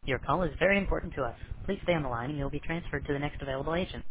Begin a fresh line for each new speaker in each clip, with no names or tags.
Your call is very important to us. Please stay on the line and you'll be transferred to the next available agent.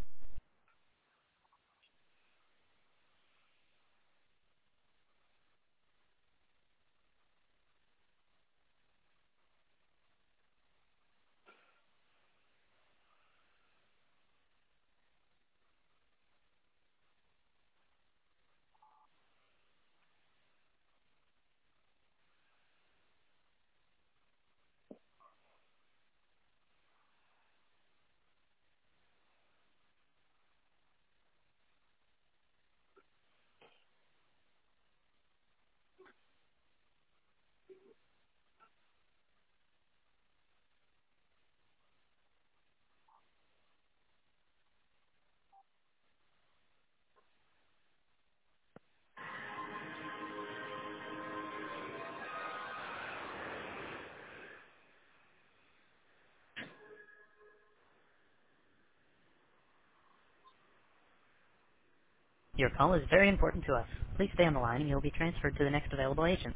Your call is very important to us. Please stay on the line and you'll be transferred to the next available agent.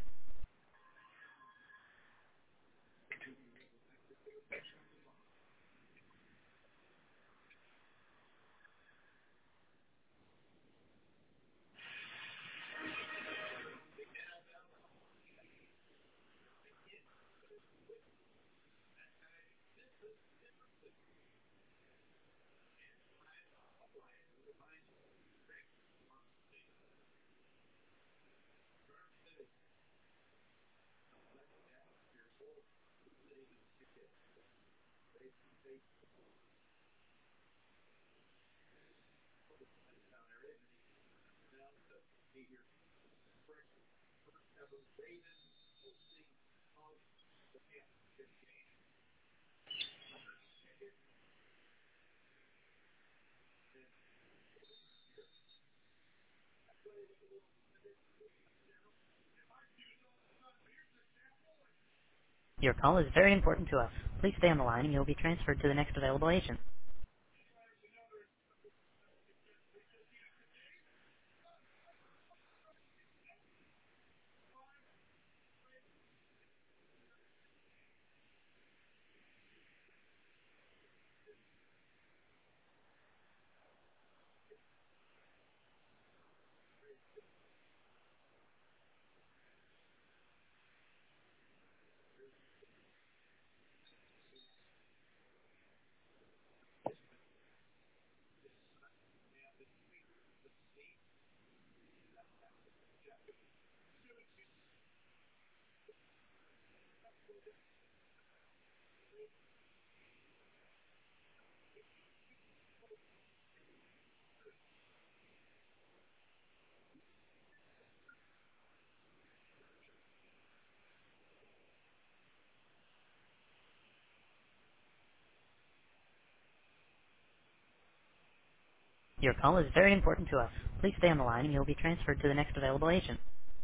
Your call is very important to us. Please stay on the line and you'll be transferred to the next available agent. Your call is very important to us. Please stay on the line and you'll be transferred to the next available agent.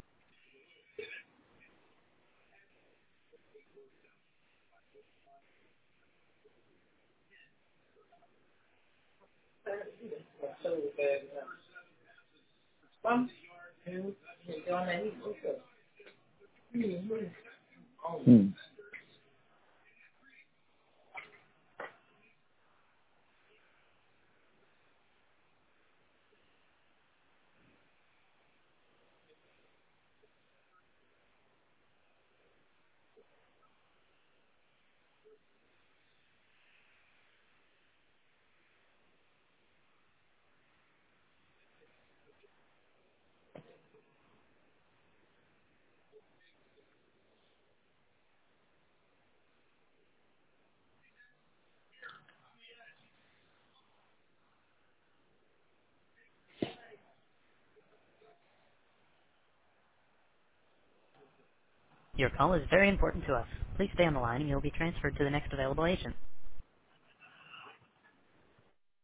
Hmm.
Your call is very important to us. Please stay on the line and you'll be transferred to the next available agent.